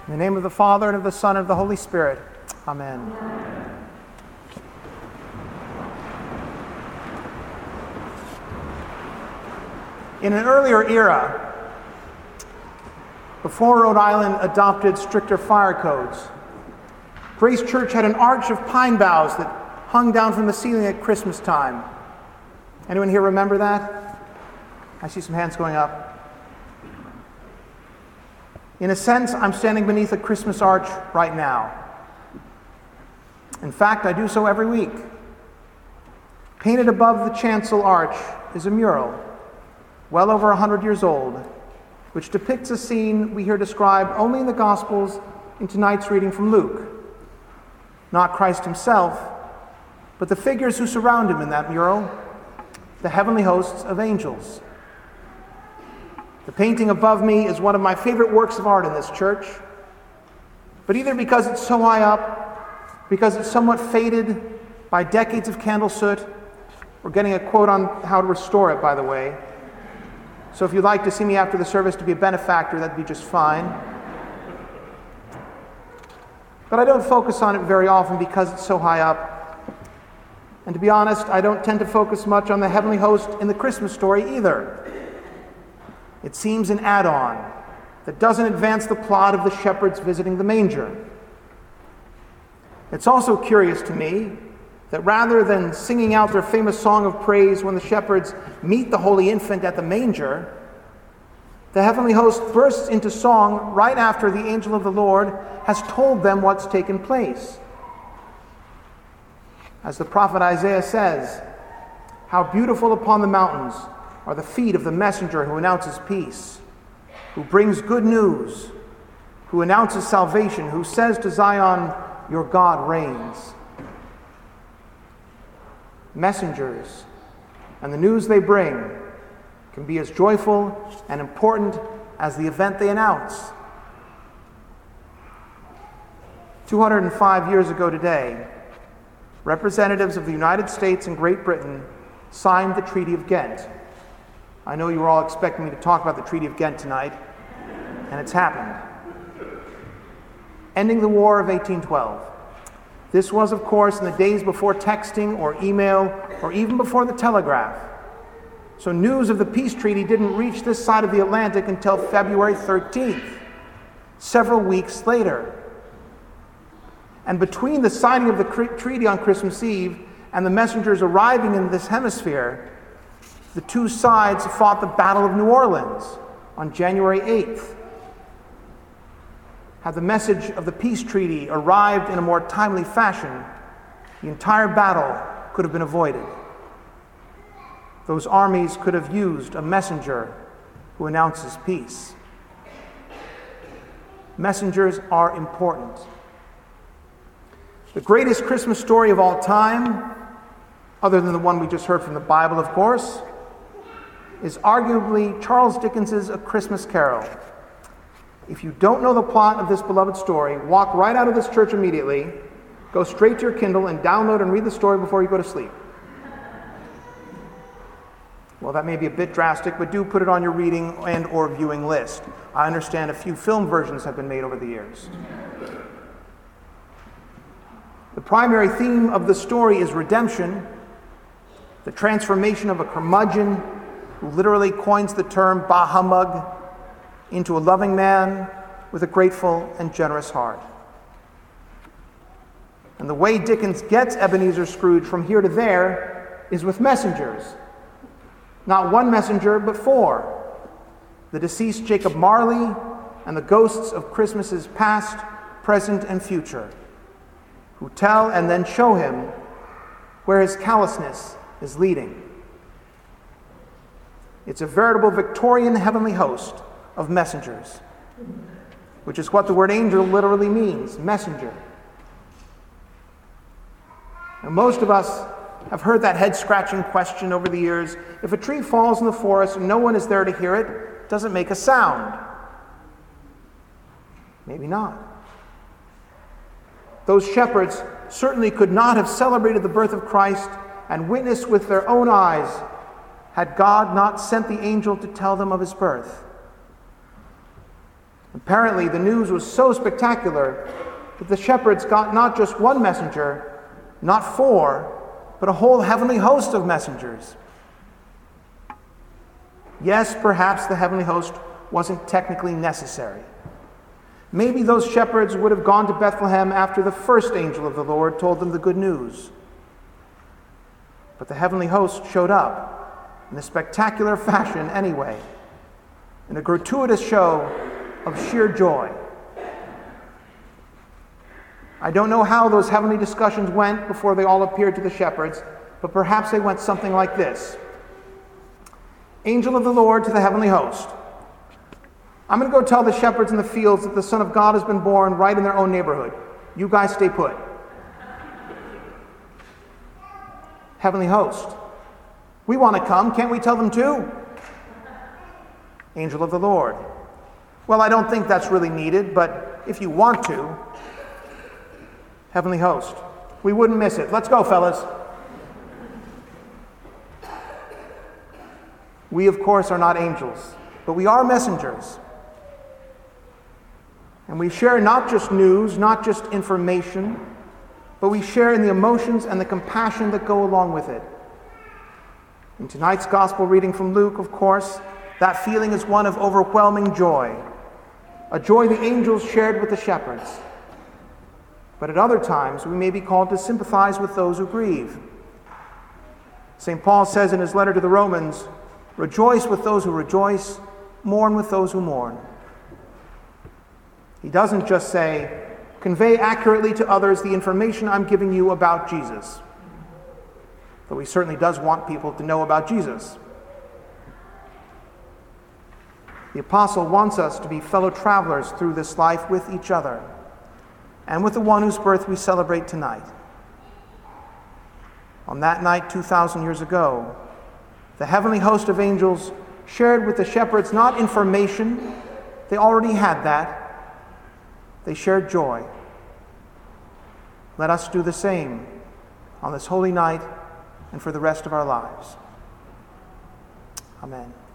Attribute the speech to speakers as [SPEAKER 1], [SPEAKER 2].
[SPEAKER 1] In the name of the Father, and of the Son, and of the Holy Spirit. Amen. In an earlier era, before Rhode Island adopted stricter fire codes, Grace Church had an arch of pine boughs that hung down from the ceiling at Christmas time. Anyone here remember that? I see some hands going up. In a sense, I'm standing beneath a Christmas arch right now. In fact, I do so every week. Painted above the chancel arch is a mural, well over 100 years old, which depicts a scene we hear described only in the Gospels in tonight's reading from Luke. Not Christ himself, but the figures who surround him in that mural, the heavenly hosts of angels. The painting above me is one of my favorite works of art in this church, but either because it's so high up, because it's somewhat faded by decades of candle soot, we're getting a quote on how to restore it, by the way. So if you'd like to see me after the service to be a benefactor, that'd be just fine. But I don't focus on it very often because it's so high up. And to be honest, I don't tend to focus much on the heavenly host in the Christmas story either. It seems an add-on that doesn't advance the plot of the shepherds visiting the manger. It's also curious to me that rather than singing out their famous song of praise when the shepherds meet the holy infant at the manger, the heavenly host bursts into song right after the angel of the Lord has told them what's taken place. As the prophet Isaiah says, "How beautiful upon the mountains are the feet of the messenger who announces peace, who brings good news, who announces salvation, who says to Zion, your God reigns." Messengers and the news they bring can be as joyful and important as the event they announce. 205 years ago today, representatives of the United States and Great Britain signed the Treaty of Ghent. I know you were all expecting me to talk about the Treaty of Ghent tonight, and it's happened. Ending the War of 1812. This was, of course, in the days before texting or email or even before the telegraph. So news of the peace treaty didn't reach this side of the Atlantic until February 13th, several weeks later. And between the signing of the treaty on Christmas Eve and the messengers arriving in this hemisphere, the two sides fought the Battle of New Orleans on January 8th. Had the message of the peace treaty arrived in a more timely fashion, the entire battle could have been avoided. Those armies could have used a messenger who announces peace. Messengers are important. The greatest Christmas story of all time, other than the one we just heard from the Bible, of course, is arguably Charles Dickens's A Christmas Carol. If you don't know the plot of this beloved story, walk right out of this church immediately, go straight to your Kindle and download and read the story before you go to sleep. Well, that may be a bit drastic, but do put it on your reading and or viewing list. I understand a few film versions have been made over the years. The primary theme of the story is redemption, the transformation of a curmudgeon who literally coins the term bah humbug into a loving man with a grateful and generous heart. And the way Dickens gets Ebenezer Scrooge from here to there is with messengers. Not one messenger, but four. The deceased Jacob Marley and the ghosts of Christmases past, present, and future, who tell and then show him where his callousness is leading. It's a veritable Victorian heavenly host of messengers, which is what the word angel literally means, messenger. Now, most of us have heard that head-scratching question over the years: if a tree falls in the forest and no one is there to hear it, does it make a sound? Maybe not. Those shepherds certainly could not have celebrated the birth of Christ and witnessed with their own eyes had God not sent the angel to tell them of his birth. Apparently, the news was so spectacular that the shepherds got not just one messenger, not four, but a whole heavenly host of messengers. Yes, perhaps the heavenly host wasn't technically necessary. Maybe those shepherds would have gone to Bethlehem after the first angel of the Lord told them the good news. But the heavenly host showed up in a spectacular fashion anyway, in a gratuitous show of sheer joy. I don't know how those heavenly discussions went before they all appeared to the shepherds, but perhaps they went something like this. Angel of the Lord to the heavenly host. I'm going to go tell the shepherds in the fields that the Son of God has been born right in their own neighborhood. You guys stay put. Heavenly host. We want to come. Can't we tell them too? Angel of the Lord. Well, I don't think that's really needed, but if you want to. Heavenly host. We wouldn't miss it. Let's go, fellas. We, of course, are not angels, but we are messengers. And we share not just news, not just information, but we share in the emotions and the compassion that go along with it. In tonight's gospel reading from Luke, of course, that feeling is one of overwhelming joy, a joy the angels shared with the shepherds. But at other times, we may be called to sympathize with those who grieve. St. Paul says in his letter to the Romans, "Rejoice with those who rejoice, mourn with those who mourn." He doesn't just say, convey accurately to others the information I'm giving you about Jesus, though he certainly does want people to know about Jesus. The apostle wants us to be fellow travelers through this life with each other and with the one whose birth we celebrate tonight. On that night 2,000 years ago, the heavenly host of angels shared with the shepherds not information, they already had that. They shared joy. Let us do the same on this holy night and for the rest of our lives. Amen.